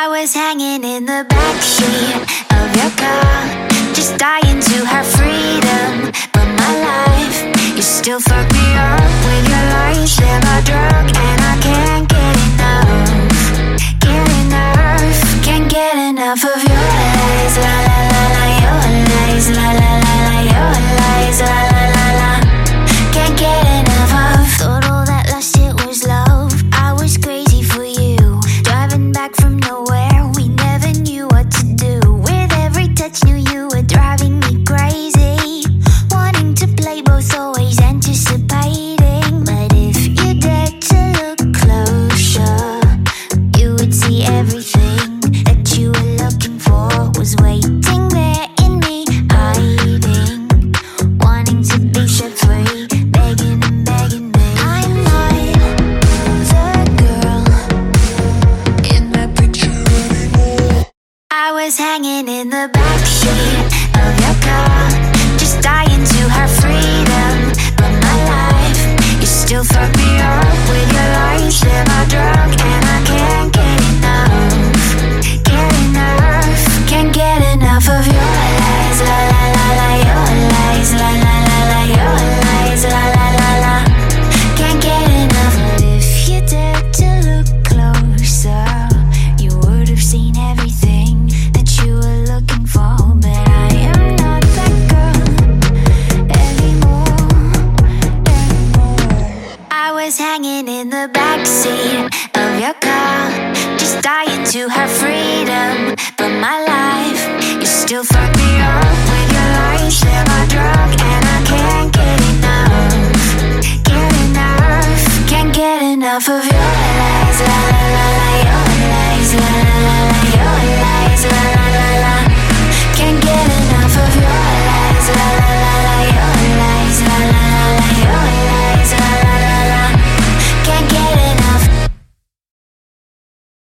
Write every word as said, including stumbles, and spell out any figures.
I was hanging in the backseat of your car, just dying to have freedom. But my life, you still fuck me up with your lies. They're my drug and I can't get enough. Get enough, can't get enough of your lies. La la la la, your lies. La la la la, your lies. La la la la, can't get enough of. Thought all that last shit was love. I was crazy for you, driving back from nowhere. We never knew what to do. With every touch, knew you were driving me crazy. Wanting to play both, always anticipating. But if you dared to look closer, you would see everything that you were looking for was waiting there in me, hiding, wanting to be set free, begging and begging me. I'm not the girl in that picture anymore. I was hanging in the backseat of your car, just dying to have freedom. But my life, you still fuck me up with your lies. They're my drug and I can't get enough. Get enough, can't get enough of your lies. La la la la, your lies. La la la la, your lies. La la la la, can't get enough. But if you dared to look closer, you would have seen everything that you were looking for. But I am not that girl anymore, anymore. I was hanging in the backseat of your car, just dying to have freedom.